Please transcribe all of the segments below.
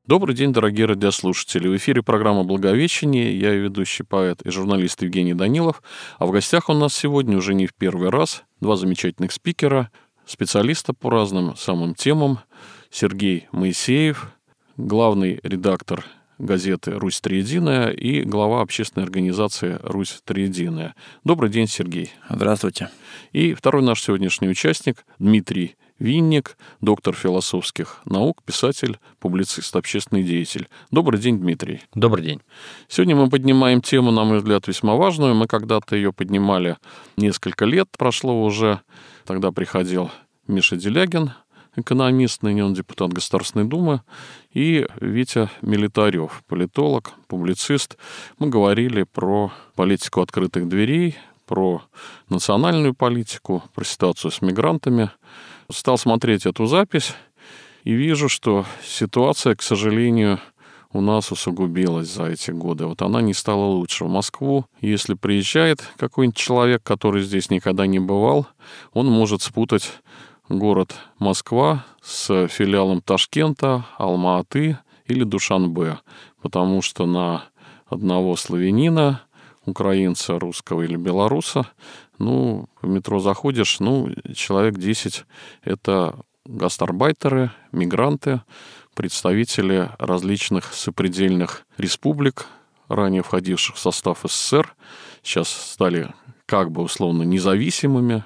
Добрый день, дорогие радиослушатели. В эфире программа «Благовещение». Я ее ведущий поэт и журналист Евгений Данилов. А в гостях у нас сегодня уже не в первый раз два замечательных спикера, специалиста по разным самым темам. Сергей Моисеев, главный редактор газеты «Русь Триединая» и глава общественной организации «Русь Триединая». Добрый день, Сергей. Здравствуйте. И второй наш сегодняшний участник Дмитрий Винник, доктор философских наук, писатель, публицист, общественный деятель. Добрый день, Дмитрий. Добрый день. Сегодня мы поднимаем тему, на мой взгляд, весьма важную. Мы когда-то ее поднимали несколько лет, прошло уже. Тогда приходил Миша Делягин, экономист, ныне он депутат Государственной Думы, и Витя Милитарев, политолог, публицист. Мы говорили про политику открытых дверей, про национальную политику, про ситуацию с мигрантами. Стал смотреть эту запись и вижу, что ситуация, к сожалению, у нас усугубилась за эти годы. Вот она не стала лучше. В Москву, если приезжает какой-нибудь человек, который здесь никогда не бывал, он может спутать город Москва с филиалом Ташкента, Алма-Аты или Душанбе, потому что на одного славянина, украинца, русского или белоруса, в метро заходишь, человек 10 – это гастарбайтеры, мигранты, представители различных сопредельных республик, ранее входивших в состав СССР, сейчас стали как бы условно независимыми.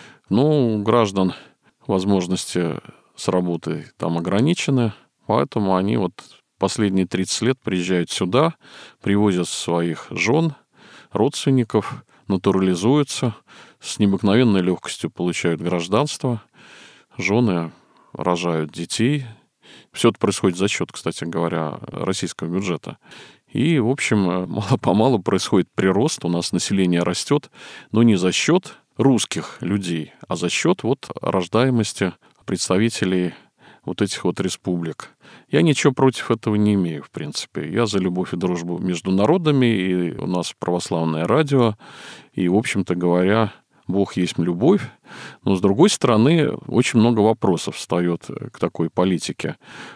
У граждан возможности с работой там ограничены, поэтому они последние 30 лет приезжают сюда, привозят своих жен, родственников, натурализуются, с необыкновенной легкостью получают гражданство, жены рожают детей. Все это происходит за счет, кстати говоря, российского бюджета. И, в общем, мало-помалу происходит прирост, у нас население растет, но не за счет русских людей, а за счет рождаемости представителей этих республик. Я ничего против этого не имею, в принципе. Я за любовь и дружбу между народами, и у нас православное радио, и, в общем-то говоря, Бог есть любовь. Но, с другой стороны, очень много вопросов встает к такой политике.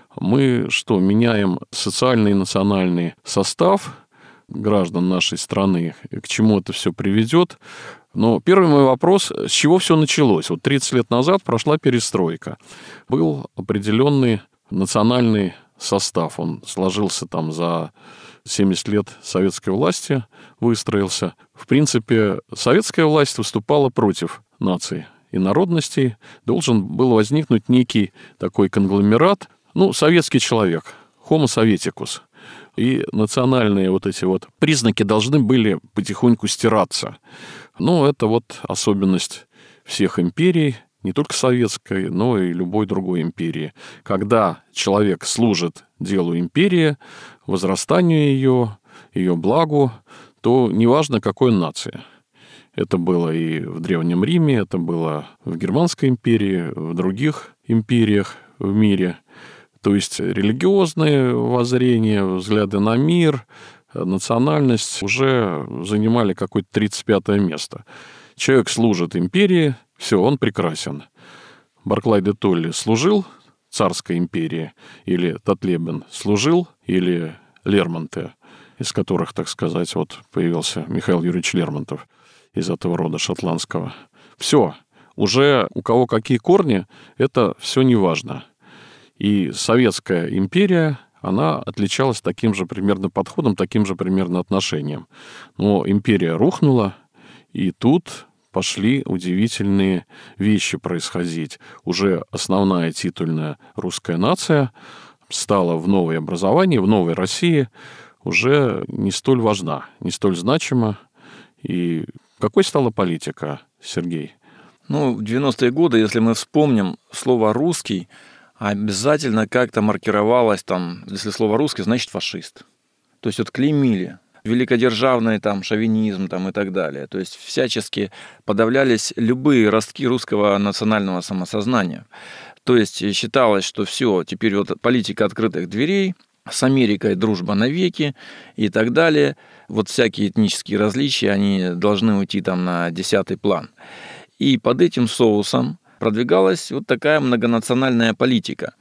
Мы что, меняем социальный и национальный состав граждан нашей страны? К чему это все приведет? Но первый мой вопрос, с чего все началось? 30 лет назад прошла перестройка. Был определенный национальный состав. Он сложился за 70 лет советской власти, выстроился. В принципе, советская власть выступала против наций и народностей. Должен был возникнуть некий такой конгломерат, советский человек, homo sovieticus. И национальные эти признаки должны были потихоньку стираться. Это особенность всех империй, не только советской, но и любой другой империи. Когда человек служит делу империи, возрастанию ее благу, то неважно, какой он нации. Это было и в Древнем Риме, это было в Германской империи, в других империях в мире. То есть религиозные воззрения, взгляды на мир, национальность уже занимали какое-то 35-е место. Человек служит империи, все, он прекрасен. Барклай де Толли служил царской империи, или Татлебен служил, или Лермонтов, из которых, так сказать, появился Михаил Юрьевич Лермонтов, из этого рода шотландского. Все, уже у кого какие корни, это все не важно. И Советская империя, она отличалась таким же примерно подходом, таким же примерно отношением. Но империя рухнула, и тут пошли удивительные вещи происходить. Уже основная титульная русская нация стала в новое образование, в новой России уже не столь важна, не столь значима. И какой стала политика, Сергей? В 90-е годы, если мы вспомним слово «русский», обязательно как-то маркировалось если слово «русский», значит фашист. То есть клеймили. Великодержавный шовинизм и так далее. То есть всячески подавлялись любые ростки русского национального самосознания. То есть считалось, что все, теперь политика открытых дверей, с Америкой дружба навеки и так далее. Всякие этнические различия, они должны уйти на 10-й план. И под этим соусом продвигалась такая многонациональная политика.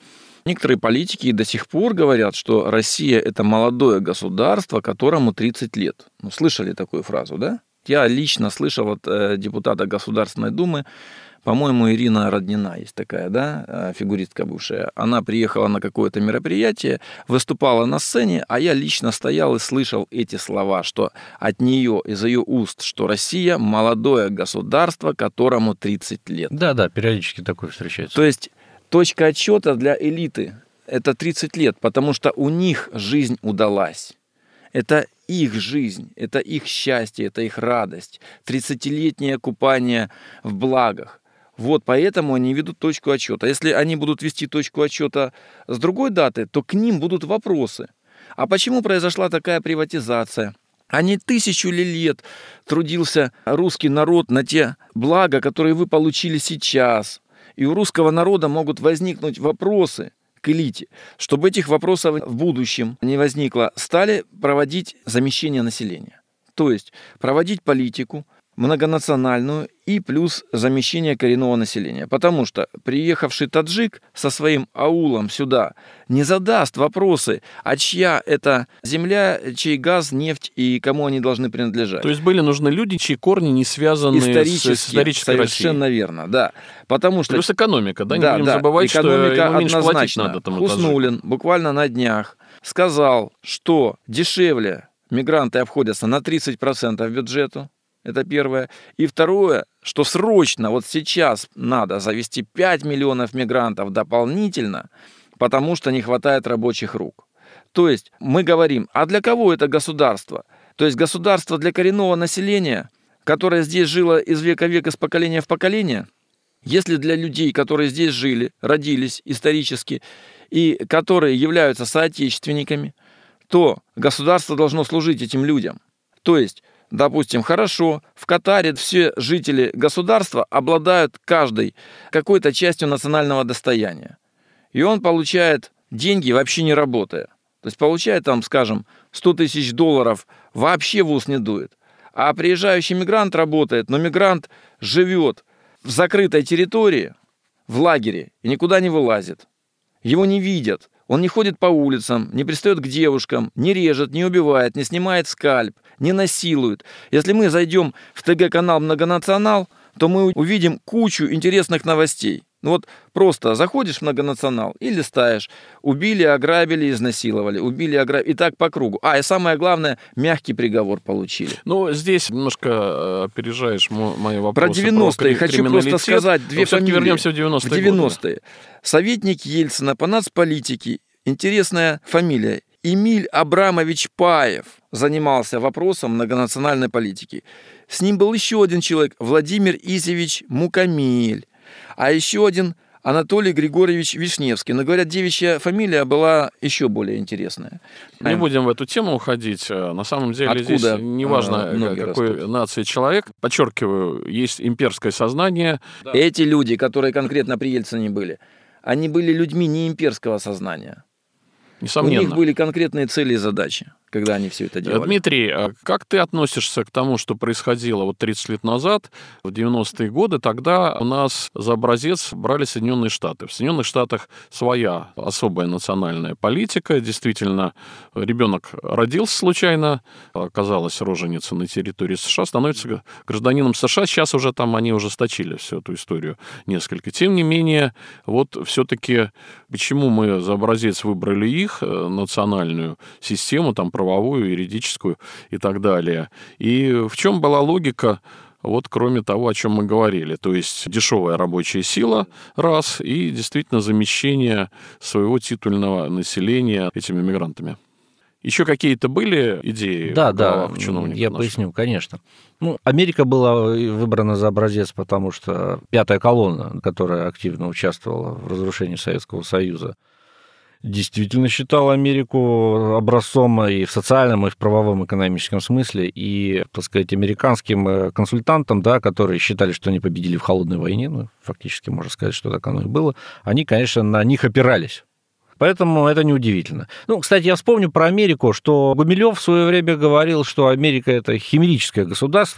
Некоторые политики до сих пор говорят, что Россия – это молодое государство, которому 30 лет. Ну, слышали такую фразу, да? Я лично слышал от депутата Государственной Думы, по-моему, Ирина Роднина есть такая, да, фигуристка бывшая. Она приехала на какое-то мероприятие, выступала на сцене, а я лично стоял и слышал эти слова, что от нее, из ее уст, что Россия – молодое государство, которому 30 лет. Да, периодически такое встречается. То есть точка отсчета для элиты – это 30 лет, потому что у них жизнь удалась. Это их жизнь, это их счастье, это их радость. 30-летнее купание в благах. Вот поэтому они ведут точку отсчета. Если они будут вести точку отсчета с другой даты, то к ним будут вопросы. А почему произошла такая приватизация? А не 1000 лет трудился русский народ на те блага, которые вы получили сейчас. И у русского народа могут возникнуть вопросы к элите. Чтобы этих вопросов в будущем не возникло, стали проводить замещение населения. То есть проводить политику многонациональную и плюс замещение коренного населения. Потому что приехавший таджик со своим аулом сюда не задаст вопросы, а чья это земля, чей газ, нефть и кому они должны принадлежать. То есть были нужны люди, чьи корни не связаны с исторической совершенно Россией. верно, да. Потому что... Плюс экономика, да? Не будем забывать, экономика что ему меньше платить однозначно. надо тому Хуснуллин буквально на днях сказал, что дешевле мигранты обходятся на 30% бюджету. Это первое. И второе, что срочно, вот сейчас надо завести 5 миллионов мигрантов дополнительно, потому что не хватает рабочих рук. То есть мы говорим, а для кого это государство? То есть государство для коренного населения, которое здесь жило из века в век, из поколения в поколение? Если для людей, которые здесь жили, родились исторически, и которые являются соотечественниками, то государство должно служить этим людям. То есть, допустим, хорошо, в Катаре все жители государства обладают каждой какой-то частью национального достояния. И он получает деньги, вообще не работая. То есть получает там, скажем, $100 тысяч, вообще в ус не дует. А приезжающий мигрант работает, но мигрант живет в закрытой территории, в лагере, и никуда не вылазит. Его не видят. Он не ходит по улицам, не пристает к девушкам, не режет, не убивает, не снимает скальп, не насилует. Если мы зайдем в ТГ-канал «Многонационал», то мы увидим кучу интересных новостей. Ну вот просто заходишь в «Многонационал» и листаешь. Убили, ограбили, изнасиловали. Убили, ограбили. И так по кругу. И самое главное, мягкий приговор получили. Ну, здесь немножко опережаешь мои вопросы. Про 90-е хочу просто сказать две фамилии. Вернемся в 90-е годы. Советник Ельцина по нацполитике. Интересная фамилия. Эмиль Абрамович Паев занимался вопросом многонациональной политики. С ним был еще один человек, Владимир Изевич Мукамель. А еще один Анатолий Григорьевич Вишневский. Но, говорят, девичья фамилия была еще более интересная. Не будем в эту тему уходить. На самом деле Откуда здесь неважно, какой растут? нации человек. Подчеркиваю, есть имперское сознание. Эти люди, которые конкретно при Ельцине были, они были людьми не имперского сознания. Несомненно. У них были конкретные цели и задачи, когда они все это делали. Дмитрий, как ты относишься к тому, что происходило 30 лет назад, в 90-е годы? Тогда у нас за образец брали Соединенные Штаты. В Соединенных Штатах своя особая национальная политика. Действительно, ребенок родился случайно, оказалась роженица на территории США, становится гражданином США. Сейчас уже там они ужесточили всю эту историю несколько. Тем не менее, вот все-таки почему мы за образец выбрали их, национальную систему, там, правовую, юридическую и так далее. И в чем была логика, вот кроме того, о чем мы говорили? То есть дешевая рабочая сила, раз, и действительно замещение своего титульного населения этими мигрантами. Еще какие-то были идеи в головах чиновников? Я поясню, конечно. Америка была выбрана за образец, потому что пятая колонна, которая активно участвовала в разрушении Советского Союза, действительно считала Америку образцом и в социальном, и в правовом, экономическом смысле. И, так сказать, американским консультантам, да, которые считали, что они победили в холодной войне, фактически можно сказать, что так оно и было, они, конечно, на них опирались. Поэтому это неудивительно. Кстати, я вспомню про Америку, что Гумилев в свое время говорил, что Америка – это химерическое государство,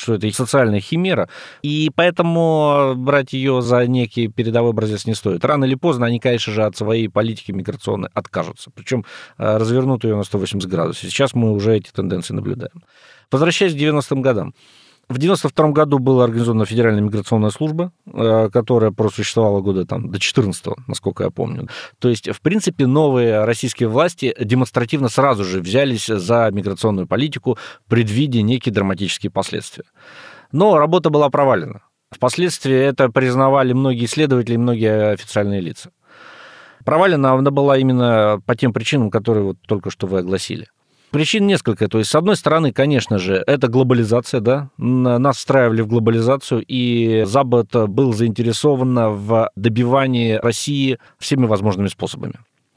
что это социальная химера, и поэтому брать ее за некий передовой образец не стоит. Рано или поздно они, конечно же, от своей политики миграционной откажутся, причем развернут ее на 180 градусов. Сейчас мы уже эти тенденции наблюдаем. Возвращаясь к 90-м годам. В 92 году была организована Федеральная миграционная служба, которая просуществовала года до 14-го, насколько я помню. То есть, в принципе, новые российские власти демонстративно сразу же взялись за миграционную политику, предвидя некие драматические последствия. Но работа была провалена. Впоследствии это признавали многие исследователи и многие официальные лица. Провалена она была именно по тем причинам, которые вот только что вы огласили. Причин несколько. То есть, с одной стороны, конечно же, это глобализация, да, нас встраивали в глобализацию, и Запад был заинтересован в добивании России всеми возможными способами.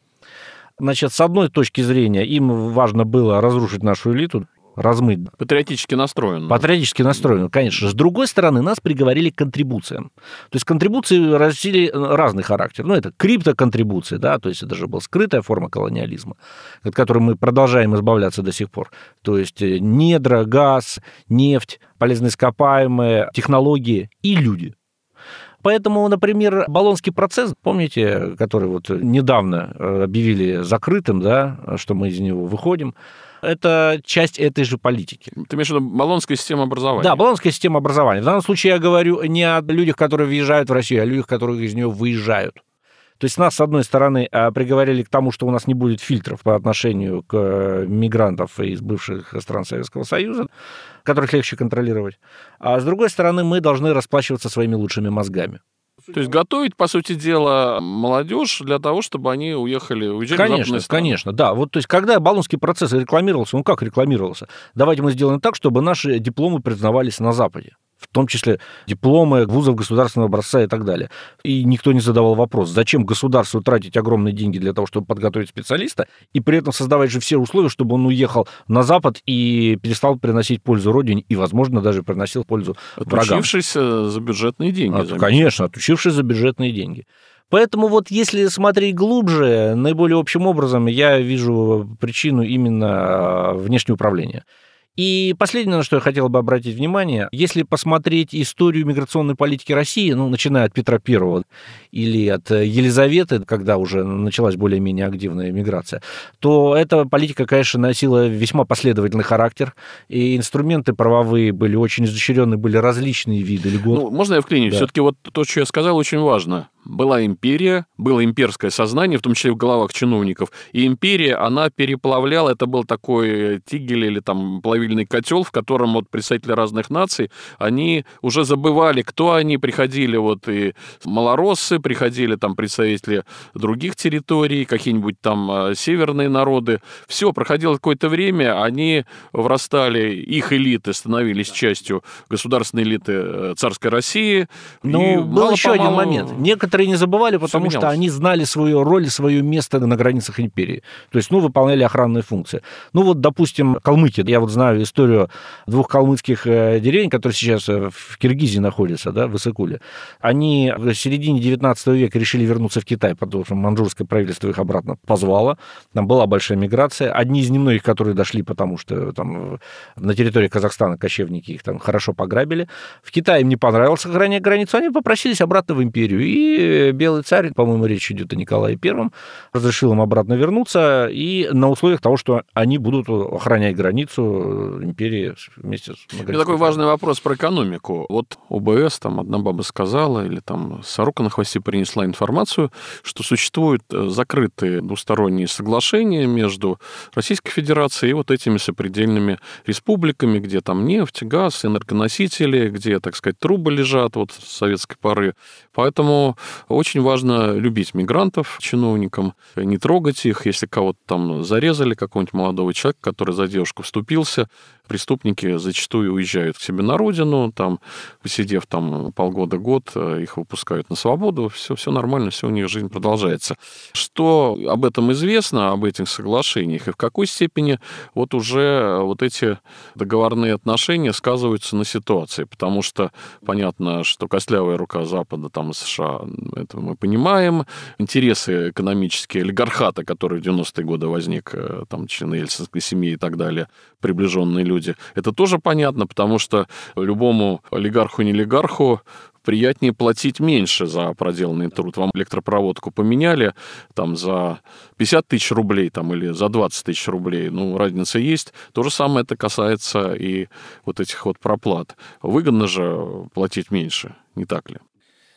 Значит, с одной точки зрения, им важно было разрушить нашу элиту, размыть. Патриотически настроен. Патриотически настроен, конечно. С другой стороны, нас приговорили к контрибуциям. То есть контрибуции носили разный характер. Это криптоконтрибуции, да, то есть это же была скрытая форма колониализма, от которой мы продолжаем избавляться до сих пор. То есть недра, газ, нефть, полезные ископаемые, технологии и люди. Поэтому, например, Болонский процесс, помните, который вот недавно объявили закрытым, да, что мы из него выходим, это часть этой же политики. Ты имеешь в виду Болонская система образования? Да, Болонская система образования. В данном случае я говорю не о людях, которые въезжают в Россию, а о людях, которые из нее выезжают. То есть нас, с одной стороны, приговорили к тому, что у нас не будет фильтров по отношению к мигрантам из бывших стран Советского Союза, которых легче контролировать. А с другой стороны, мы должны расплачиваться своими лучшими мозгами. То есть готовить, по сути дела, молодежь для того, чтобы они уезжали в западные страны. Конечно, да. Вот, то есть, когда Болонский процесс рекламировался, как рекламировался? Давайте мы сделаем так, чтобы наши дипломы признавались на Западе. В том числе дипломы вузов государственного образца и так далее. И никто не задавал вопрос, зачем государству тратить огромные деньги для того, чтобы подготовить специалиста, и при этом создавать же все условия, чтобы он уехал на Запад и перестал приносить пользу родине, и, возможно, даже приносил пользу врагам. Отучившись за бюджетные деньги. Конечно, отучившись за бюджетные деньги. Поэтому вот если смотреть глубже, наиболее общим образом я вижу причину именно внешнего управления. И последнее, на что я хотел бы обратить внимание, если посмотреть историю миграционной политики России, начиная от Петра I или от Елизаветы, когда уже началась более-менее активная миграция, то эта политика, конечно, носила весьма последовательный характер, и инструменты правовые были очень изощренные, были различные виды льгот. Можно я вклинюсь? Да. Все-таки вот то, что я сказал, очень важно. Была империя, было имперское сознание, в том числе в головах чиновников, и империя, она переплавляла, это был такой тигель или плавильный котел, в котором представители разных наций, они уже забывали, кто они, приходили и малороссы, приходили представители других территорий, какие-нибудь северные народы. Все, проходило какое-то время, они врастали, их элиты становились частью государственной элиты царской России. Был еще один момент. Некоторые не забывали, потому что они знали свою роль, свое место на границах империи. То есть, выполняли охранные функции. Допустим, калмыки. Я знаю историю двух калмыцких деревень, которые сейчас в Киргизии находятся, да, в Иссык-Куле. Они в середине 19 века решили вернуться в Китай, потому что маньчжурское правительство их обратно позвало. Там была большая миграция. Одни из немногих, которые дошли, потому что на территории Казахстана кочевники их хорошо пограбили. В Китае им не понравилось охранять границу, они попросились обратно в империю. И белый царь, по-моему, речь идет о Николае I, разрешил им обратно вернуться, и на условиях того, что они будут охранять границу империи вместе с многолетним. Такой важный вопрос про экономику. ОБС, одна баба сказала, или сорока на хвосте принесла информацию, что существуют закрытые двусторонние соглашения между Российской Федерацией и этими сопредельными республиками, где нефть, газ, энергоносители, где, так сказать, трубы лежат с советской поры. Поэтому очень важно любить мигрантов чиновникам, не трогать их. Если кого-то зарезали, какого-нибудь молодого человека, который за девушку вступился, преступники зачастую уезжают к себе на родину, посидев полгода-год, их выпускают на свободу, все нормально, все у них жизнь продолжается. Что об этом известно, об этих соглашениях, и в какой степени уже эти договорные отношения сказываются на ситуации? Потому что понятно, что костлявая рука Запада, США, это мы понимаем, интересы экономические олигархата, который в 90-е годы возник, члены Ельцинской семьи и так далее, приближенные люди, люди. Это тоже понятно, потому что любому олигарху-нелигарху приятнее платить меньше за проделанный труд. Вам электропроводку поменяли там, за 50 тысяч рублей там, или за 20 тысяч рублей. Ну, разница есть. То же самое это касается и вот этих вот проплат. Выгодно же платить меньше, не так ли?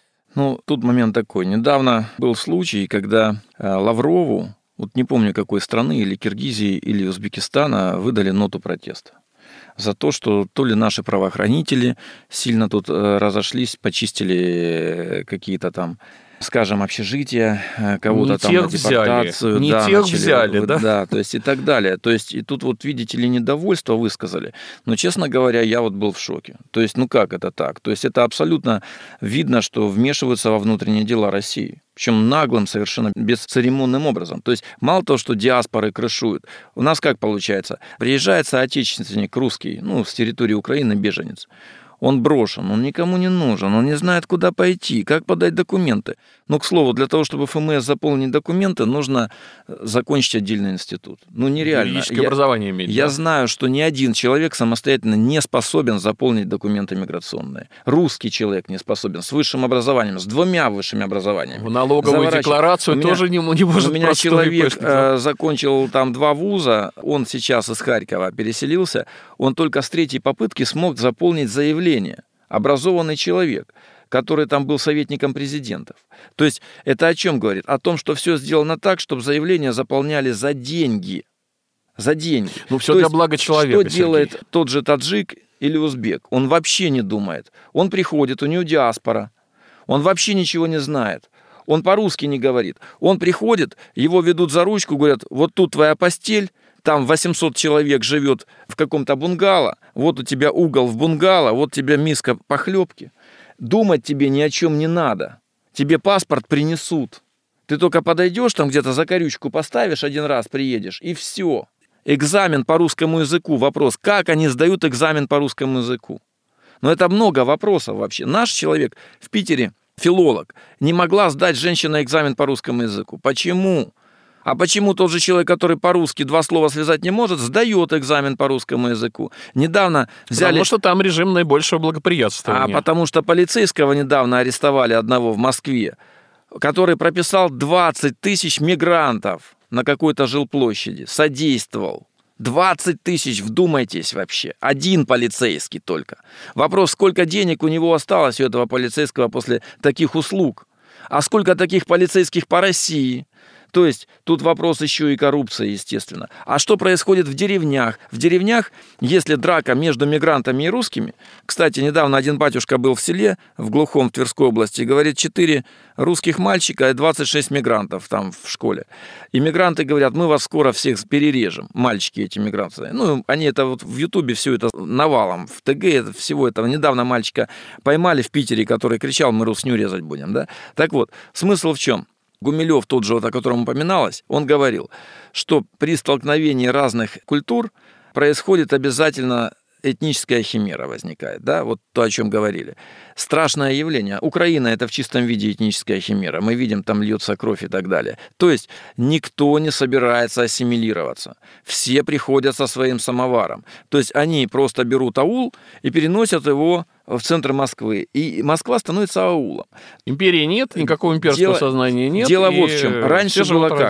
Ну, тут момент такой. Недавно был случай, когда Лаврову, вот не помню какой страны, или Киргизии, или Узбекистана, выдали ноту протеста за то, что то ли наши правоохранители сильно тут разошлись, почистили какие-то там, скажем, общежития, кого-то не там тех на депортацию. Не да, тех начали, взяли, да? Да, то есть и так далее. То есть и тут вот, видите ли, недовольство высказали. Но, честно говоря, я вот был в шоке. То есть, ну как это так? То есть это абсолютно видно, что вмешиваются во внутренние дела России. Причем наглым, совершенно бесцеремонным образом. То есть мало того, что диаспоры крышуют, у нас как получается? Приезжает соотечественник русский, ну, с территории Украины, беженец. Он брошен, он никому не нужен, он не знает, куда пойти, как подать документы. Но, к слову, для того, чтобы ФМС заполнить документы, нужно закончить отдельный институт. Ну, нереально. Юридическое образование иметь. Я да? знаю, что ни один человек самостоятельно не способен заполнить документы миграционные. Русский человек не способен, с высшим образованием, с 2 высшими образованиями. В налоговую декларацию тоже не может. У меня человек закончил там 2 вуза, он сейчас из Харькова переселился, он только с 3-й попытки смог заполнить заявление. Образованный человек, который там был советником президентов. То есть это о чем говорит? О том, что все сделано так, чтобы заявления заполняли за деньги. За деньги. Ну, все для блага человека, Что делает тот же таджик или узбек? Он вообще не думает. Он приходит, у него диаспора. Он вообще ничего не знает. Он по-русски не говорит. Он приходит, его ведут за ручку, говорят, вот тут твоя постель, там 800 человек живет в каком-то бунгало, вот у тебя угол в бунгало, вот тебе миска похлебки. Думать тебе ни о чем не надо. Тебе паспорт принесут. Ты только подойдешь, там где-то закорючку поставишь, 1 раз приедешь, и все. Экзамен по русскому языку. Вопрос, как они сдают экзамен по русскому языку? Но это много вопросов вообще. Наш человек в Питере, филолог, не могла сдать женщина экзамен по русскому языку. Почему? А почему тот же человек, который по-русски 2 слова связать не может, сдает экзамен по русскому языку? Недавно взяли... Потому что там режим наибольшего благоприятствования. Потому что полицейского недавно арестовали одного в Москве, который прописал 20 тысяч мигрантов на какой-то жилплощади, содействовал. 20 тысяч, вдумайтесь вообще. 1 полицейский только. Вопрос, сколько денег у него осталось, у этого полицейского после таких услуг? А сколько таких полицейских по России? То есть тут вопрос еще и коррупции, естественно. А что происходит в деревнях? В деревнях, если драка между мигрантами и русскими... Кстати, недавно один батюшка был в селе, в глухом, в Тверской области, и говорит, 4 русских мальчика и 26 мигрантов там в школе. И мигранты говорят, мы вас скоро всех перережем, мальчики эти мигранты. Ну, они это вот в Ютубе все это навалом, в ТГ это, всего этого. Недавно мальчика поймали в Питере, который кричал, мы русню резать будем, да? Так вот, смысл в чем? Гумилев, тот же, о котором упоминалось, он говорил, что при столкновении разных культур происходит обязательно этническая химера возникает, да, вот то, о чем говорили. Страшное явление. Украина – это в чистом виде этническая химера. Мы видим, там льется кровь и так далее. То есть никто не собирается ассимилироваться. Все приходят со своим самоваром. То есть они просто берут аул и переносят его в центр Москвы. И Москва становится аулом. Империи нет, никакого имперского сознания нет. Дело вот в чем. Раньше было как?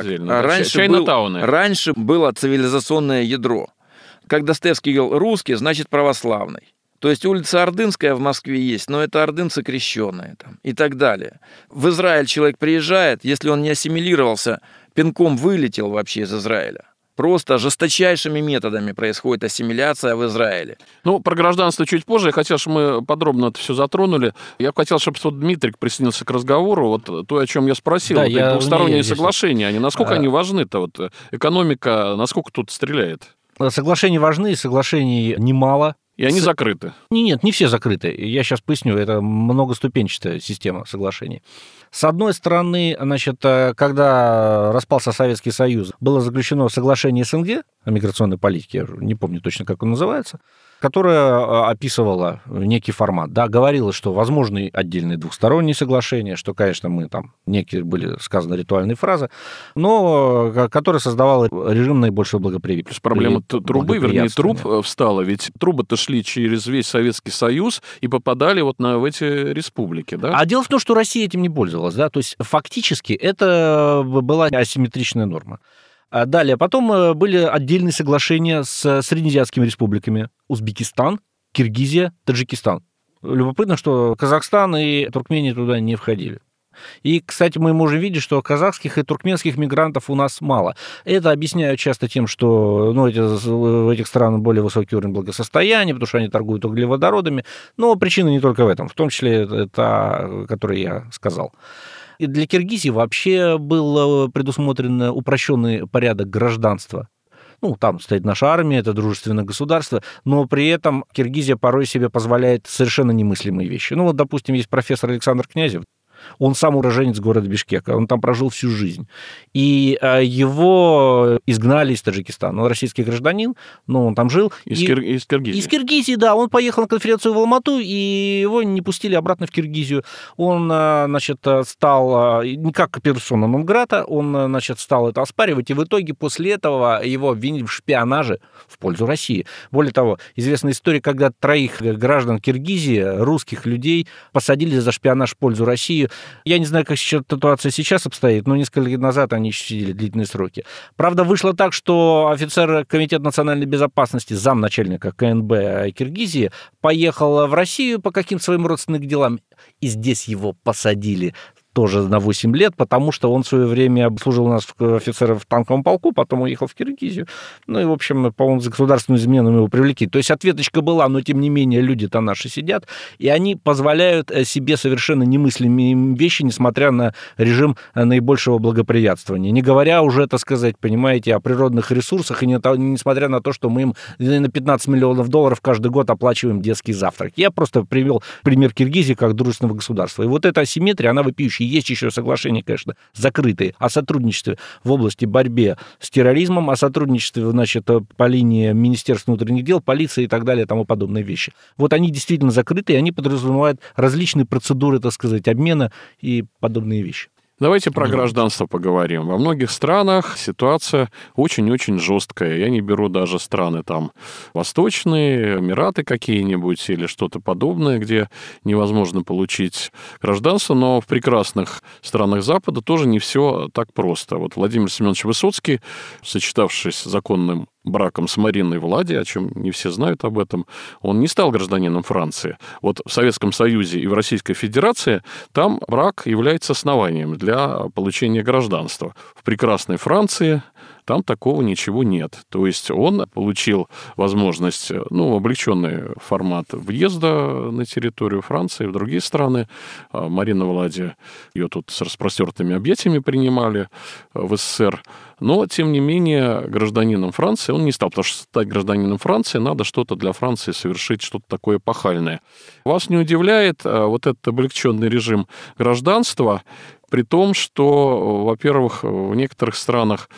Раньше было цивилизационное ядро. Как Достоевский говорил, русский, значит православный. То есть улица Ордынская в Москве есть, но это ордынцы крещеные там, и так далее. В Израиль человек приезжает, если он не ассимилировался, пинком вылетел вообще из Израиля. Просто жесточайшими методами происходит ассимиляция в Израиле. Ну, про гражданство чуть позже, хотя же мы подробно это все затронули. Я хотел, чтобы Дмитрий присоединился к разговору. Вот то, о чем я спросил. Да, вот двусторонние соглашения, насколько они важны-то? Вот, экономика, насколько тут стреляет? Соглашений важны, соглашений немало. И они закрыты? Нет, не все закрыты. Я сейчас поясню, это многоступенчатая система соглашений. С одной стороны, значит, когда распался Советский Союз, было заключено соглашение СНГ о миграционной политике, я не помню точно, как оно называется. которая описывала некий формат, да, говорила, что возможны отдельные двухсторонние соглашения, что, конечно, мы там, некие были сказаны ритуальные фразы, но которая создавала режим наибольшего благоприятия. То есть проблема трубы, вернее, труб встала, ведь трубы-то шли через весь Советский Союз и попадали вот в эти республики, да? А дело в том, что Россия этим не пользовалась, да, то есть фактически это была асимметричная норма. Далее, потом были отдельные соглашения с среднеазиатскими республиками. Узбекистан, Киргизия, Таджикистан. Любопытно, что Казахстан и Туркмения туда не входили. И, кстати, мы можем видеть, что казахских и туркменских мигрантов у нас мало. Это объясняют часто тем, что в этих странах более высокий уровень благосостояния, потому что они торгуют углеводородами. Но причина не только в этом, в том числе та, которую я сказал. И для Киргизии вообще был предусмотрен упрощенный порядок гражданства. Там стоит наша армия, это дружественное государство, но при этом Киргизия порой себе позволяет совершенно немыслимые вещи. Допустим, есть профессор Александр Князев. Он сам уроженец города Бишкека, он там прожил всю жизнь. И его изгнали из Таджикистана. Он российский гражданин, но он там жил. Из Киргизии. Из Киргизии, да. Он поехал на конференцию в Алмату, и его не пустили обратно в Киргизию. Он, стал не как персона нон-грата, он, стал это оспаривать, и в итоге после этого его обвинили в шпионаже в пользу России. Более того, известна история, когда 3 граждан Киргизии, русских людей, посадили за шпионаж в пользу России. Я не знаю, как ситуация сейчас обстоит, но несколько лет назад они еще сидели длительные сроки. Правда, вышло так, что офицер Комитета национальной безопасности, замначальника КНБ Киргизии, поехал в Россию по каким-то своим родственным делам, и здесь его посадили тоже на 8 лет, потому что он в свое время служил у нас офицером в танковом полку, потом уехал в Киргизию. И, в общем, по-моему, за государственную измену его привлекли. То есть ответочка была, но, тем не менее, люди-то наши сидят, и они позволяют себе совершенно немыслимые вещи, несмотря на режим наибольшего благоприятствования. Не говоря уже, так сказать, понимаете, о природных ресурсах, и несмотря на то, что мы им на $15 миллионов каждый год оплачиваем детский завтрак. Я просто привел пример Киргизии как дружественного государства. И вот эта асимметрия, она вопиющая. Есть еще соглашения, конечно, закрытые о сотрудничестве в области борьбы с терроризмом, о сотрудничестве, по линии Министерства внутренних дел, полиции и так далее, и тому подобные вещи. Вот они действительно закрыты, и они подразумевают различные процедуры, так сказать, обмена и подобные вещи. Давайте про гражданство поговорим. Во многих странах ситуация очень-очень жесткая. Я не беру даже страны там восточные, Эмираты какие-нибудь или что-то подобное, где невозможно получить гражданство, но в прекрасных странах Запада тоже не все так просто. Вот Владимир Семенович Высоцкий, сочетавшись с законным браком с Мариной Влади, о чем не все знают об этом, он не стал гражданином Франции. Вот в Советском Союзе и в Российской Федерации там брак является основанием для получения гражданства. В прекрасной Франции там такого ничего нет. То есть он получил возможность, облегченный формат въезда на территорию Франции, в другие страны. Марина Влади, ее тут с распростертыми объятиями принимали в СССР. Но, тем не менее, гражданином Франции он не стал, потому что стать гражданином Франции надо что-то для Франции совершить, что-то такое эпохальное. Вас не удивляет вот этот облегченный режим гражданства, при том, что, во-первых, в некоторых странах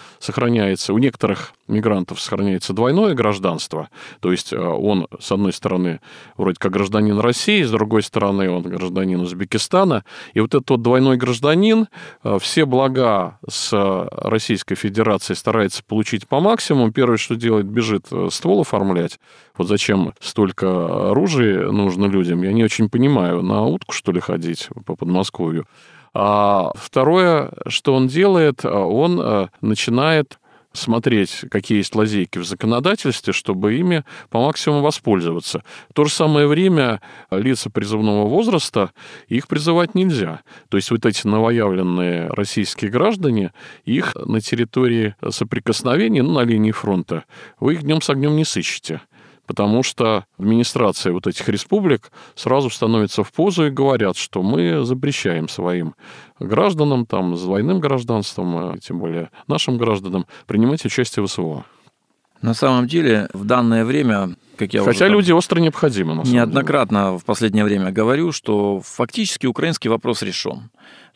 у некоторых мигрантов сохраняется двойное гражданство, то есть он, с одной стороны, вроде как гражданин России, с другой стороны, он гражданин Узбекистана, и вот этот вот двойной гражданин все блага с Российской Федерацией старается получить по максимуму. Первое, что делает, бежит ствол оформлять. Вот зачем столько оружия нужно людям, я не очень понимаю. На утку, что ли, ходить по Подмосковью? А второе, что он делает, он начинает смотреть, какие есть лазейки в законодательстве, чтобы ими по максимуму воспользоваться. В то же самое время лица призывного возраста, их призывать нельзя. То есть вот эти новоявленные российские граждане, их на территории соприкосновения, на линии фронта, вы их днем с огнем не сыщете. Потому что администрация вот этих республик сразу становится в позу и говорят, что мы запрещаем своим гражданам, там, с двойным гражданством, тем более нашим гражданам, принимать участие в СВО. На самом деле, в данное время, как я Хотя уже люди остро необходимы, на самом неоднократно деле. В последнее время говорю, что фактически украинский вопрос решен.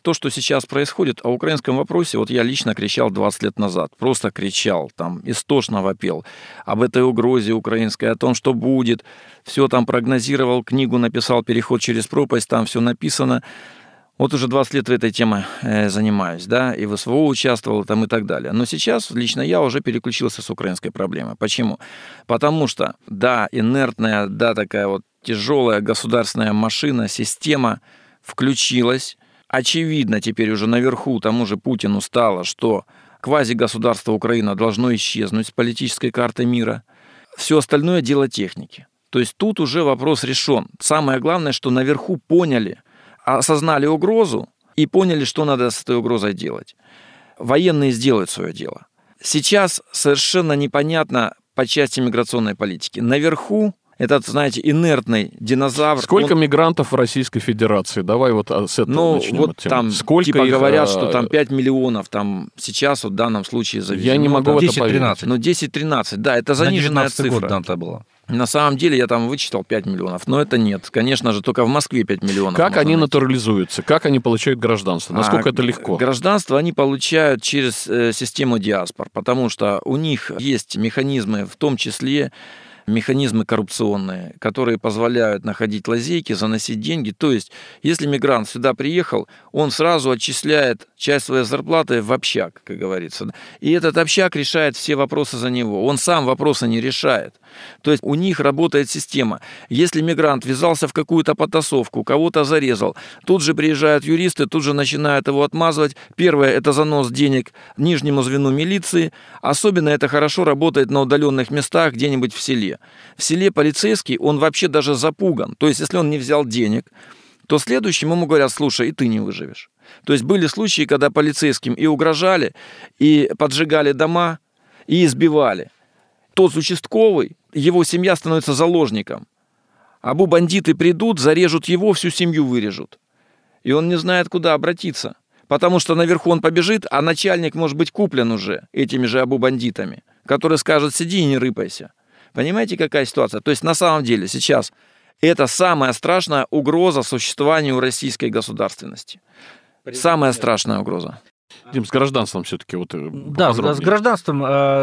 то, что сейчас происходит, о украинском вопросе, вот я лично кричал 20 лет назад, просто кричал, там, истошно вопил об этой угрозе украинской, о том, что будет, все там прогнозировал, книгу написал «Переход через пропасть», там все написано. Вот уже 20 лет в этой теме занимаюсь, да, и в СВО участвовал там и так далее. Но сейчас лично я уже переключился с украинской проблемой. Почему? Потому что, да, инертная, да, такая вот тяжелая государственная машина, система включилась. Очевидно, теперь уже наверху тому же Путину стало, что квазигосударство Украина должно исчезнуть с политической карты мира. Все остальное дело техники. То есть тут уже вопрос решен. Самое главное, что наверху поняли, осознали угрозу и поняли, что надо с этой угрозой делать. Военные сделают свое дело. Сейчас совершенно непонятно по части миграционной политики. Наверху этот, знаете, инертный динозавр. Сколько мигрантов в Российской Федерации? Давай вот с этого начнем. Вот там, сколько типа их, говорят, что там 5 миллионов, там сейчас вот в данном случае завезено. Я не могу в это 10-13. поверить. Ну, 10-13, да, это заниженная цифра. Год там-то было. На самом деле я там вычитал 5 миллионов, но это нет. Конечно же, только в Москве 5 миллионов. Как они найти. натурализуются? Как они получают гражданство? Насколько это легко? Гражданство они получают через систему диаспор, потому что у них есть механизмы, в том числе механизмы коррупционные, которые позволяют находить лазейки, заносить деньги. То есть, если мигрант сюда приехал, он сразу отчисляет часть своей зарплаты в общак, как говорится. И этот общак решает все вопросы за него. Он сам вопросы не решает. То есть, у них работает система. Если мигрант ввязался в какую-то потасовку, кого-то зарезал, тут же приезжают юристы, тут же начинают его отмазывать. Первое – это занос денег нижнему звену милиции. Особенно это хорошо работает на удаленных местах, где-нибудь в селе. В селе полицейский, он вообще даже запуган. То есть, если он не взял денег, то следующим ему говорят: слушай, и ты не выживешь. То есть, были случаи, когда полицейским и угрожали, и поджигали дома, и избивали. Тот участковый, его семья становится заложником. Абу бандиты придут, зарежут его, всю семью вырежут. И он не знает, куда обратиться. Потому что наверху он побежит, а начальник может быть куплен уже этими же абу бандитами, который скажет: сиди и не рыпайся. Понимаете, какая ситуация? То есть, на самом деле, сейчас это самая страшная угроза существованию российской государственности. Самая страшная угроза. Дим, с гражданством все-таки вот Да, с гражданством,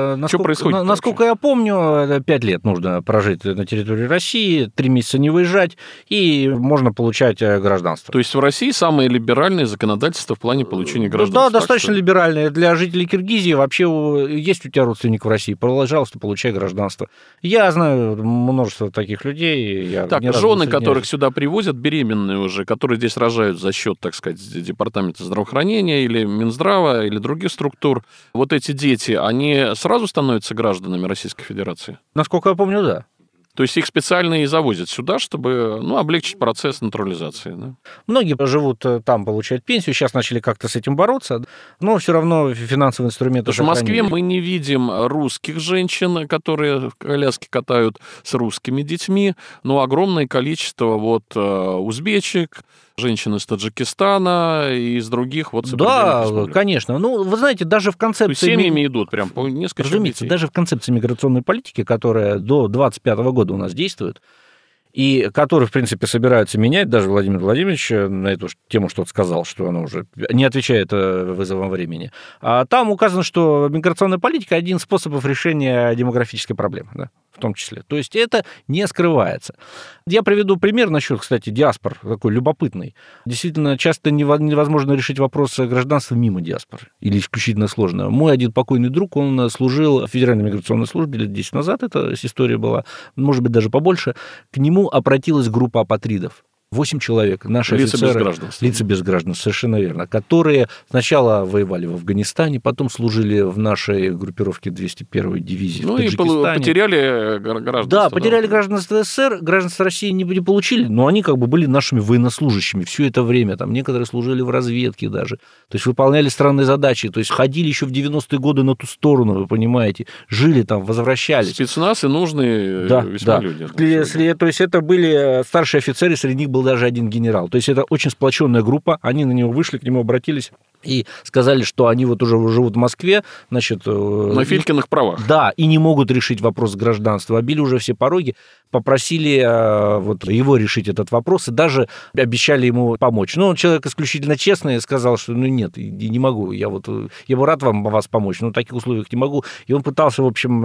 насколько я помню, 5 лет нужно прожить на территории России, 3 месяца не выезжать, и можно получать гражданство. То есть в России самое либеральное законодательство в плане получения гражданства? Да, достаточно либеральное. Для жителей Киргизии вообще есть у тебя родственник в России, пожалуйста, получай гражданство. Я знаю множество таких людей. Так, жены, которых сюда привозят, беременные уже, которые здесь рожают за счет, так сказать, департамента здравоохранения или Минздрава, или других структур, вот эти дети, они сразу становятся гражданами Российской Федерации? Насколько я помню, да. То есть их специально и завозят сюда, чтобы облегчить процесс натурализации. Да? Многие живут там, получают пенсию, сейчас начали как-то с этим бороться, но все равно финансовые инструменты Потому что в Москве мы не видим русских женщин, которые коляски катают с русскими детьми, но огромное количество узбечек, женщин из Таджикистана и из других Да, конечно. Вы знаете, даже в концепции... То есть семьями идут прям по несколько Разумеется, детей. даже в концепции миграционной политики, которая до 2025 года у нас действует, и который, в принципе, собираются менять, даже Владимир Владимирович на эту тему что-то сказал, что она уже не отвечает вызовам времени. А там указано, что миграционная политика – один из способов решения демографической проблемы, да, в том числе. То есть это не скрывается. Я приведу пример насчет, кстати, диаспор, такой любопытный. Действительно, часто невозможно решить вопрос гражданства мимо диаспоры, или исключительно сложно. Мой один покойный друг, он служил в Федеральной миграционной службе лет 10 назад, эта история была, может быть, даже побольше. К нему обратилась группа апатридов. 8 человек, наши лица офицеры, без гражданства. Лица без гражданства, совершенно верно, которые сначала воевали в Афганистане, потом служили в нашей группировке 201-й дивизии в Таджикистане. И потеряли гражданство. Да, потеряли гражданство СССР, гражданство России не получили, но они были нашими военнослужащими все это время. Там некоторые служили в разведке даже. То есть выполняли странные задачи, то есть ходили еще в 90-е годы на ту сторону, вы понимаете, жили там, возвращались. Спецназ и нужные весьма люди. То есть это были старшие офицеры, среди них был даже один генерал. То есть это очень сплоченная группа, они на него вышли, к нему обратились. и сказали, что они вот уже живут в Москве, значит... На Филькиных правах. Да, и не могут решить вопрос гражданства. Обили уже все пороги, попросили вот его решить этот вопрос, и даже обещали ему помочь. Но он человек исключительно честный, и сказал, что нет, не могу, я бы рад вас помочь, но в таких условиях не могу. И он пытался, в общем,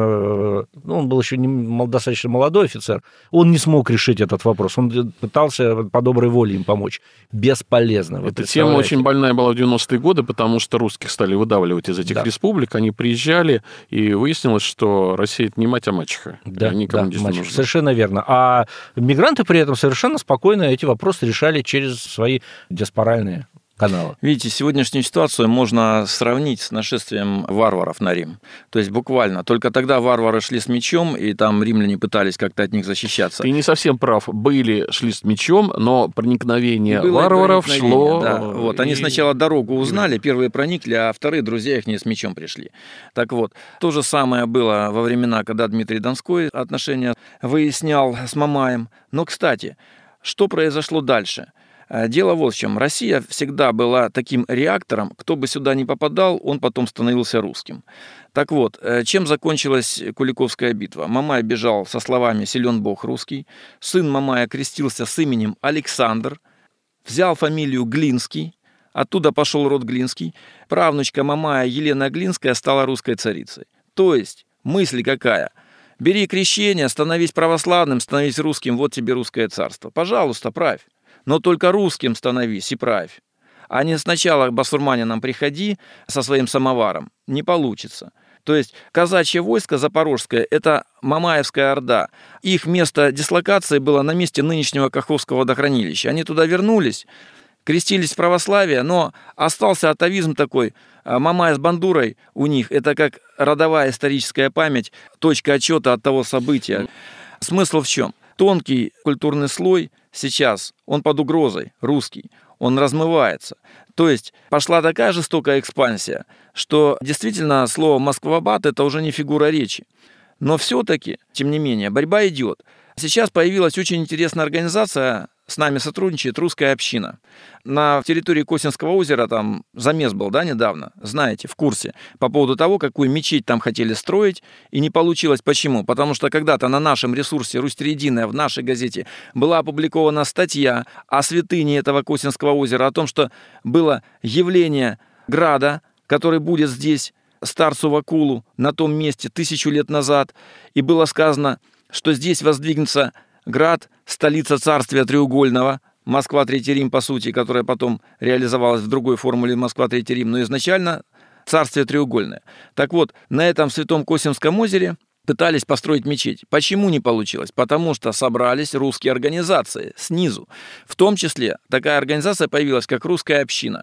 он был еще достаточно молодой офицер, он не смог решить этот вопрос, он пытался по доброй воле им помочь. Бесполезно. Эта тема очень больная была в 90-е годы, потому что русских стали выдавливать из этих республик, они приезжали, и выяснилось, что Россия — это не мать, а мачеха. Да, никому здесь не нужны. Совершенно верно. А мигранты при этом совершенно спокойно эти вопросы решали через свои диаспоральные канала. Видите, сегодняшнюю ситуацию можно сравнить с нашествием варваров на Рим. То есть буквально. Только тогда варвары шли с мечом, и там римляне пытались как-то от них защищаться. Ты не совсем прав. Шли с мечом, но проникновение варваров шло... Да. Вот. Они сначала дорогу узнали, первые проникли, а вторые друзья их не с мечом пришли. Так вот, то же самое было во времена, когда Дмитрий Донской отношения выяснял с Мамаем. Но, кстати, что произошло дальше? Дело вот в чем. Россия всегда была таким реактором, кто бы сюда ни попадал, он потом становился русским. Так вот, чем закончилась Куликовская битва? Мамай бежал со словами «Силен Бог русский». Сын Мамая крестился с именем Александр, взял фамилию Глинский, оттуда пошел род Глинский. Правнучка Мамая Елена Глинская стала русской царицей. То есть, мысль какая? Бери крещение, становись православным, становись русским, вот тебе русское царство. Пожалуйста, правь. Но только русским становись и правь. А не сначала к басурманинам приходи со своим самоваром. Не получится. То есть казачье войско запорожское – это Мамаевская орда. Их место дислокации было на месте нынешнего Каховского водохранилища. Они туда вернулись, крестились в православие, но остался атавизм такой. Мамай с бандурой у них – это как родовая историческая память, точка отчета от того события. Смысл в чем? Тонкий культурный слой сейчас, он под угрозой, русский, он размывается. То есть пошла такая жестокая экспансия, что действительно слово «Москва-Бат» — это уже не фигура речи. Но все-таки, тем не менее, борьба идет. Сейчас появилась очень интересная организация, с нами сотрудничает русская община. На территории Косинского озера там замес был, да, недавно, знаете, в курсе, по поводу того, какую мечеть там хотели строить, и не получилось. Почему? Потому что когда-то на нашем ресурсе «Русь Триединая», в нашей газете, была опубликована статья о святыне этого Косинского озера, о том, что было явление града, который будет здесь, старцу Вакулу, на том месте 1000 лет назад, и было сказано, что здесь воздвигнется град, столица царствия треугольного, Москва, Третий Рим, по сути, которая потом реализовалась в другой формуле Москва, Третий Рим, но изначально царствие треугольное. Так вот, на этом святом Косинском озере пытались построить мечеть. Почему не получилось? Потому что собрались русские организации снизу. В том числе такая организация появилась, как русская община.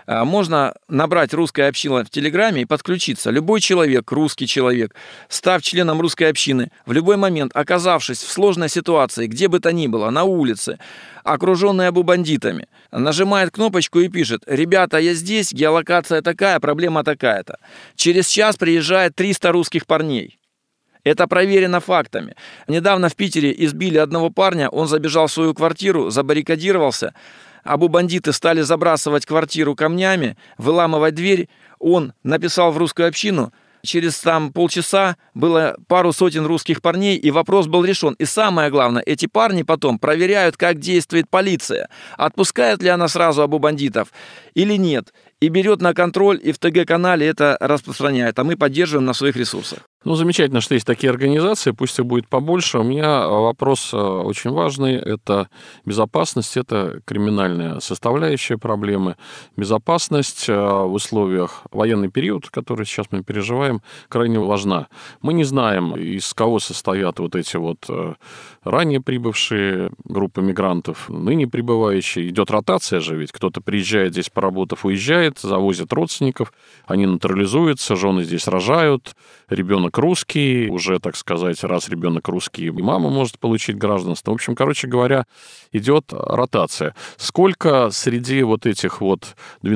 Можно набрать «Русская община» в Телеграме и подключиться. Любой человек, русский человек, став членом русской общины, в любой момент, оказавшись в сложной ситуации, где бы то ни было, на улице, окруженный абу-бандитами, нажимает кнопочку и пишет: «Ребята, я здесь, геолокация такая, проблема такая-то». Через час приезжает 300 русских парней. Это проверено фактами. Недавно в Питере избили одного парня, он забежал в свою квартиру, забаррикадировался, абу-бандиты стали забрасывать квартиру камнями, выламывать дверь. Он написал в русскую общину, через полчаса было пару сотен русских парней, и вопрос был решен. И самое главное, эти парни потом проверяют, как действует полиция, отпускает ли она сразу абу-бандитов или нет, и берет на контроль, и в ТГ-канале это распространяет, а мы поддерживаем на своих ресурсах. Ну, замечательно, что есть такие организации, пусть их будет побольше. У меня вопрос очень важный. Это безопасность, это криминальная составляющая проблемы. Безопасность в условиях военный период, который сейчас мы переживаем, крайне важна. Мы не знаем, из кого состоят вот эти вот ранее прибывшие группы мигрантов, ныне прибывающие. Идет ротация же, ведь кто-то приезжает здесь, поработав, уезжает, завозят родственников, они натурализуются, жены здесь рожают, ребенок ребенок русский, уже, так сказать, раз ребенок русский, и мама может получить гражданство. В общем, короче говоря, идет ротация. Сколько среди вот этих вот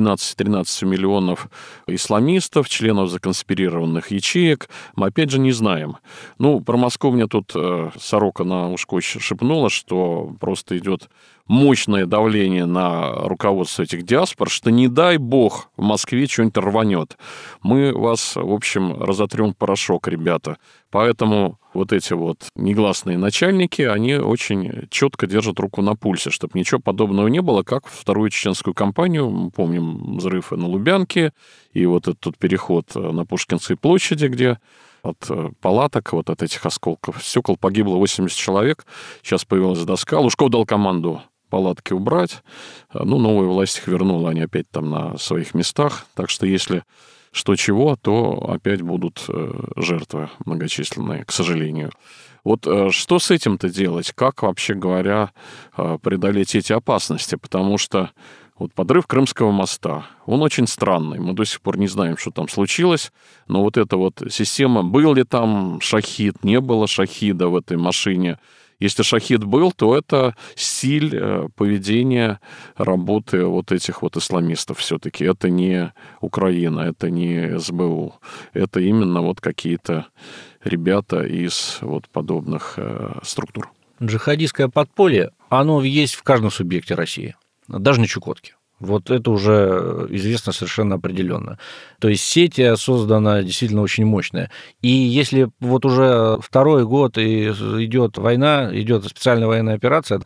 12-13 миллионов исламистов, членов законспирированных ячеек, мы опять же не знаем. Ну, про Москву мне тут сорока на ушко шепнула, что просто идет мощное давление на руководство этих диаспор, что не дай бог в Москве что-нибудь рванет. Мы вас, в общем, разотрем в порошок, ребята. Поэтому вот эти вот негласные начальники, они очень четко держат руку на пульсе, чтобы ничего подобного не было, как в вторую чеченскую кампанию. Мы помним взрыв на Лубянке и вот этот переход на Пушкинской площади, где от палаток, вот от этих осколков стекол погибло 80 человек. Сейчас появилась доска. Лужков дал команду палатки убрать. Ну, новая власть их вернула, они опять там на своих местах. Так что если что чего, то опять будут жертвы многочисленные, к сожалению. Вот что с этим-то делать? Как, вообще говоря, преодолеть эти опасности? Потому что вот подрыв Крымского моста, он очень странный. Мы до сих пор не знаем, что там случилось. Но вот эта вот система, был ли там шахид, не было шахида в этой машине. Если шахид был, то это стиль поведения, работы вот этих вот исламистов все-таки. Это не Украина, это не СБУ. Это именно вот какие-то ребята из вот подобных структур. Джихадистское подполье, оно есть в каждом субъекте России, даже на Чукотке. Вот это уже известно совершенно определенно. То есть сеть создана действительно очень мощная. И если вот уже второй год и идет война, идет специальная военная операция,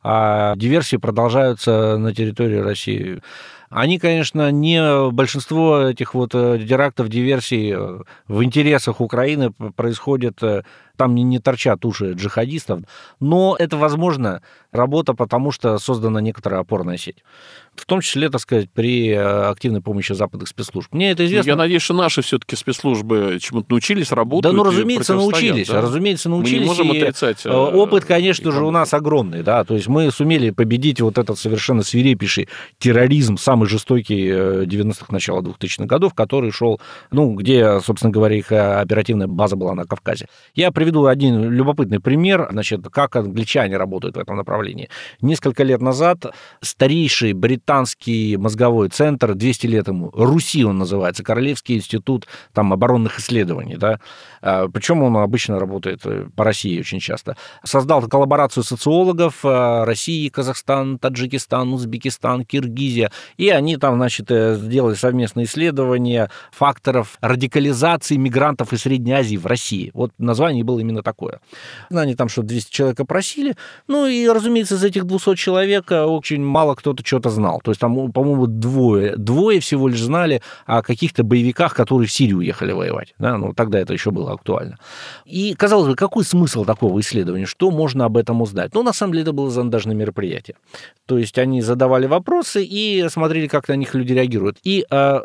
а диверсии продолжаются на территории России, они, конечно, не большинство этих вот терактов, диверсий в интересах Украины происходят, там не торчат уши джихадистов, но это, возможно, работа, потому что создана некоторая опорная сеть. В том числе, так сказать, при активной помощи западных спецслужб. Мне это известно. Я надеюсь, что наши все-таки спецслужбы чему-то научились, работают. Да, ну, разумеется, научились. Да? Разумеется, научились. Мы не можем отрицать. Опыт, конечно же, у нас огромный. Да? То есть мы сумели победить вот этот совершенно свирепейший терроризм, самый жестокий 90-х, начала 2000-х годов, который шел, ну, где, собственно говоря, их оперативная база была на Кавказе. Я приведу один любопытный пример, значит, как англичане работают в этом направлении. Несколько лет назад старейший британский мозговой центр, 200 лет ему, РУСИ он называется, Королевский институт там, оборонных исследований, да, причем он обычно работает по России очень часто, создал коллаборацию социологов России, Казахстан, Таджикистан, Узбекистан, Киргизия, и они там, значит, сделали совместные исследования факторов радикализации мигрантов из Средней Азии в России. Вот название было именно такое. Они там что-то 200 человек опросили, ну и, разумеется, из этих 200 человек очень мало кто-то что-то знал. То есть там, по-моему, двое всего лишь знали о каких-то боевиках, которые в Сирию уехали воевать. Да? Ну, тогда это еще было актуально. И, казалось бы, какой смысл такого исследования? Что можно об этом узнать? Ну, на самом деле, это было зондажное мероприятие. То есть они задавали вопросы и смотрели, как на них люди реагируют. И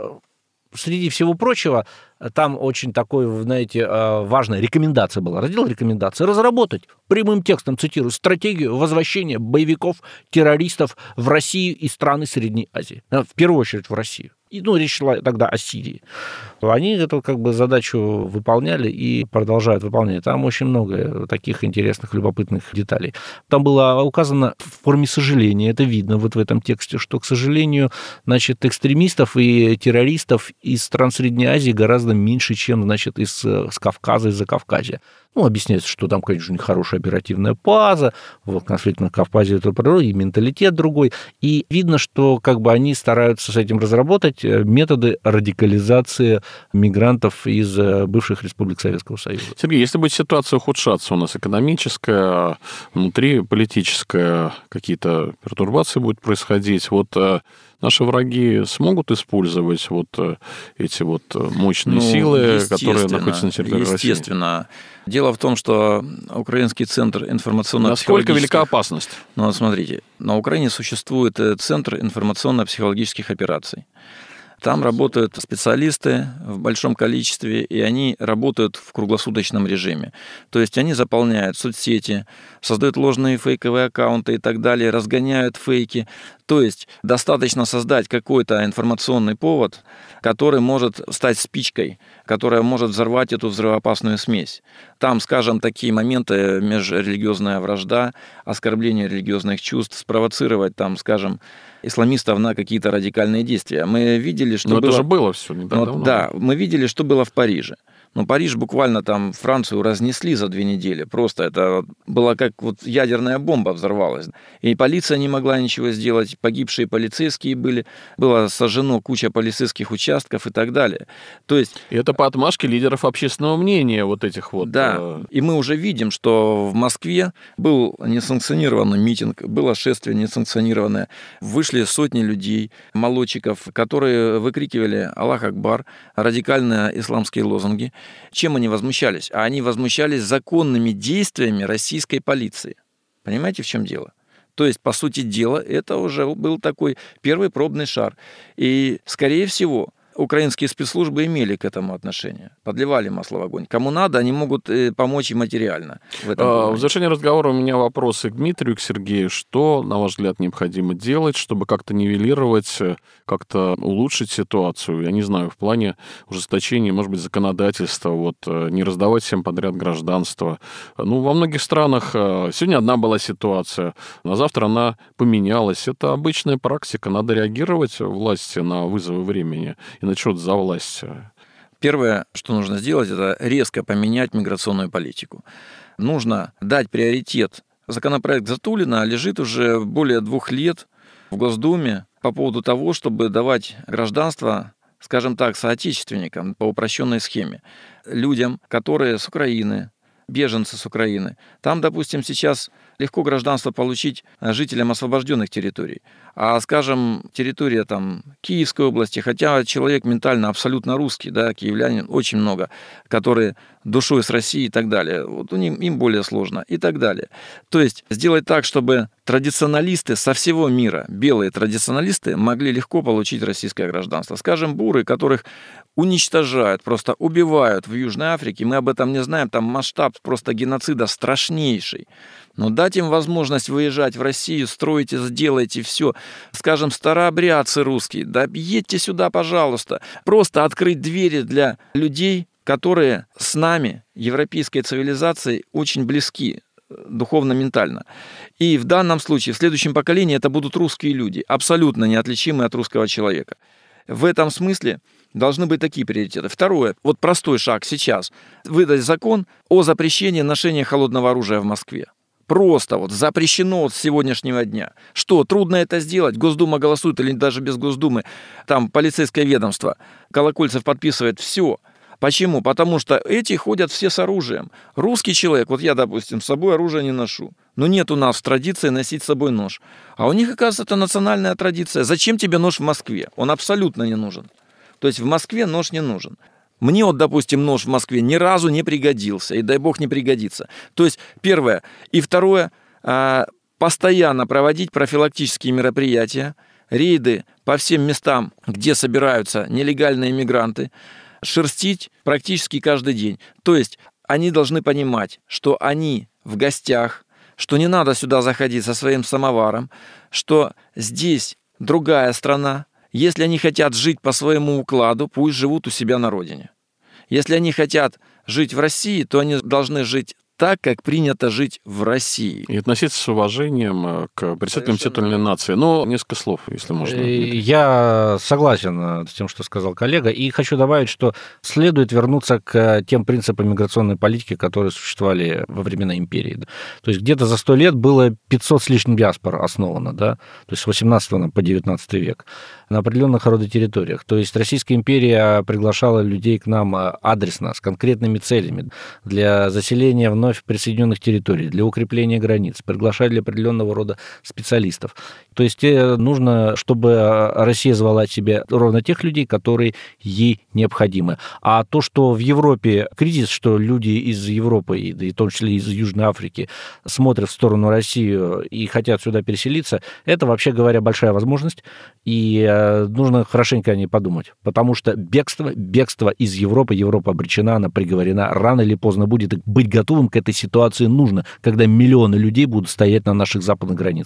среди всего прочего, там очень такой, знаете, важная рекомендация была. Раздел рекомендаций. Разработать, прямым текстом цитирую, стратегию возвращения боевиков, террористов в Россию и страны Средней Азии. В первую очередь в Россию. И, ну, речь шла тогда о Сирии. Они эту как бы задачу выполняли и продолжают выполнять. Там очень много таких интересных, любопытных деталей. Там было указано в форме сожаления, это видно вот в этом тексте, что, к сожалению, значит, экстремистов и террористов из стран Средней Азии гораздо меньше, чем, значит, с Кавказа, из-за Кавказья. Ну, объясняется, что там, конечно, у них хорошая оперативная база, вот конфликт на Кавказе это природа, и менталитет другой. И видно, что как бы они стараются с этим разработать методы радикализации мигрантов из бывших республик Советского Союза. Сергей, если будет ситуация ухудшаться, у нас экономическая, внутриполитическая, какие-то пертурбации будут происходить, вот наши враги смогут использовать вот эти вот мощные силы, которые находятся на территории России? Естественно. Дело в том, что Украинский центр информационно-психологических... Насколько велика опасность? Ну, смотрите, на Украине существует Центр информационно-психологических операций. Там работают специалисты в большом количестве, и они работают в круглосуточном режиме. То есть они заполняют соцсети, создают ложные фейковые аккаунты и так далее, разгоняют фейки. То есть достаточно создать какой-то информационный повод, который может стать спичкой, которая может взорвать эту взрывоопасную смесь. Там, скажем, такие моменты, межрелигиозная вражда, оскорбление религиозных чувств, спровоцировать, там, скажем, исламистов на какие-то радикальные действия. Мы видели, что это же было все не так давно. Да, мы видели, что было в Париже. Но Париж буквально там Францию разнесли за 2 недели. Просто это было как вот ядерная бомба взорвалась. И полиция не могла ничего сделать, погибшие полицейские были, было сожжено куча полицейских участков и так далее. То есть... И это по отмашке лидеров общественного мнения вот этих вот... Да, и мы уже видим, что в Москве был несанкционированный митинг, было шествие несанкционированное. Вышли сотни людей, молодчиков, которые выкрикивали «Аллах Акбар», радикальные исламские лозунги. Чем они возмущались? А они возмущались законными действиями российской полиции. Понимаете, в чем дело? То есть, по сути дела, это уже был такой первый пробный шар. И, скорее всего, украинские спецслужбы имели к этому отношение, подливали масло в огонь. Кому надо, они могут помочь и материально. В завершение разговора у меня вопросы к Дмитрию, к Сергею. Что, на ваш взгляд, необходимо делать, чтобы как-то нивелировать, как-то улучшить ситуацию? Я не знаю, в плане ужесточения, может быть, законодательства, вот, не раздавать всем подряд гражданство. Ну, во многих странах сегодня одна была ситуация, на завтра она поменялась. Это обычная практика. Надо реагировать власти на вызовы времени. И на что за власть? Первое, что нужно сделать, это резко поменять миграционную политику. Нужно дать приоритет. Законопроект Затулина лежит уже более 2 лет в Госдуме по поводу того, чтобы давать гражданство, скажем так, соотечественникам по упрощенной схеме. Людям, которые с Украины, беженцы с Украины. Там, допустим, сейчас легко гражданство получить жителям освобожденных территорий. А, скажем, территория там Киевской области, хотя человек ментально абсолютно русский, да, киевлянин, очень много, которые душой с Россией и так далее. Вот им более сложно и так далее. То есть сделать так, чтобы традиционалисты со всего мира, белые традиционалисты, могли легко получить российское гражданство. Скажем, буры, которых уничтожают, просто убивают в Южной Африке, мы об этом не знаем, там масштаб просто геноцида страшнейший. Но дать им возможность выезжать в Россию, строите, сделайте все. Скажем, старообрядцы русские, да едьте сюда, пожалуйста. Просто открыть двери для людей, которые с нами, европейской цивилизацией, очень близки духовно-ментально. И в данном случае, в следующем поколении, это будут русские люди, абсолютно неотличимые от русского человека. В этом смысле должны быть такие приоритеты. Второе, вот простой шаг сейчас. Выдать закон о запрещении ношения холодного оружия в Москве. Просто вот запрещено с сегодняшнего дня. Что, трудно это сделать? Госдума голосует или даже без Госдумы? Там полицейское ведомство. Колокольцев подписывает все. Почему? Потому что эти ходят все с оружием. Русский человек, вот я, допустим, с собой оружие не ношу. Но нет у нас в традиции носить с собой нож. А у них, оказывается, это национальная традиция. Зачем тебе нож в Москве? Он абсолютно не нужен. То есть в Москве нож не нужен. Мне вот, допустим, нож в Москве ни разу не пригодился, и дай бог не пригодится. То есть, первое. И второе, постоянно проводить профилактические мероприятия, рейды по всем местам, где собираются нелегальные мигранты, шерстить практически каждый день. То есть, они должны понимать, что они в гостях, что не надо сюда заходить со своим самоваром, что здесь другая страна. Если они хотят жить по своему укладу, пусть живут у себя на родине. Если они хотят жить в России, то они должны жить так, как принято жить в России. И относиться с уважением к представителям те или иной нации. Но несколько слов, если можно. Я согласен с тем, что сказал коллега, и хочу добавить, что следует вернуться к тем принципам миграционной политики, которые существовали во времена империи. То есть где-то за 100 лет было 500 с лишним диаспор основано, да? То есть с 18 по 19 век на определенных родотерриториях. То есть Российская империя приглашала людей к нам адресно, с конкретными целями для заселения вновь присоединенных территорий, для укрепления границ, приглашали для определенного рода специалистов. То есть нужно, чтобы Россия звала себе ровно тех людей, которые ей необходимы. А то, что в Европе кризис, что люди из Европы, и в том числе из Южной Африки, смотрят в сторону России и хотят сюда переселиться, это, вообще говоря, большая возможность, и нужно хорошенько о ней подумать, потому что бегство из Европы, Европа обречена, она приговорена, рано или поздно будет, быть готовым к этой ситуации нужно, когда миллионы людей будут стоять на наших западных границах.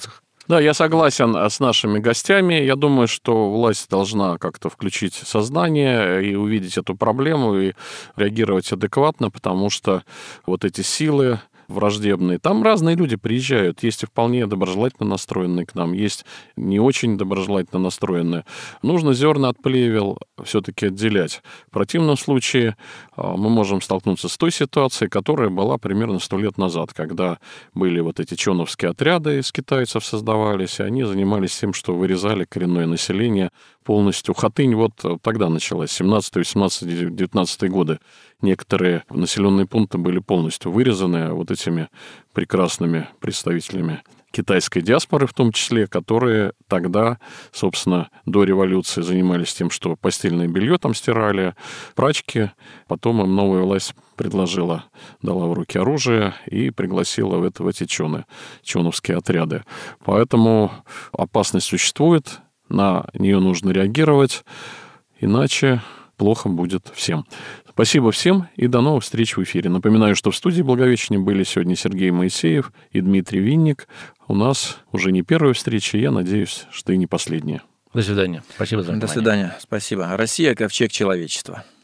Да, я согласен с нашими гостями. Я думаю, что власть должна как-то включить сознание и увидеть эту проблему и реагировать адекватно, потому что вот эти силы враждебные. Там разные люди приезжают. Есть и вполне доброжелательно настроенные к нам, есть не очень доброжелательно настроенные. Нужно зерна от плевел все-таки отделять. В противном случае мы можем столкнуться с той ситуацией, которая была примерно 100 лет назад, когда были вот эти чоновские отряды из китайцев создавались, и они занимались тем, что вырезали коренное население полностью. Хатынь вот тогда началась, 17, 18, 19 годы. Некоторые населенные пункты были полностью вырезаны вот этими прекрасными представителями китайской диаспоры в том числе, которые тогда, собственно, до революции занимались тем, что постельное белье там стирали, прачки. Потом им новая власть предложила, дала в руки оружие и пригласила в эти чоновские отряды. Поэтому опасность существует, на нее нужно реагировать, иначе плохо будет всем. Спасибо всем и до новых встреч в эфире. Напоминаю, что в студии Благовещения были сегодня Сергей Моисеев и Дмитрий Винник. У нас уже не первая встреча, я надеюсь, что и не последняя. До свидания. Спасибо за внимание. До свидания. Спасибо. Россия – ковчег человечества.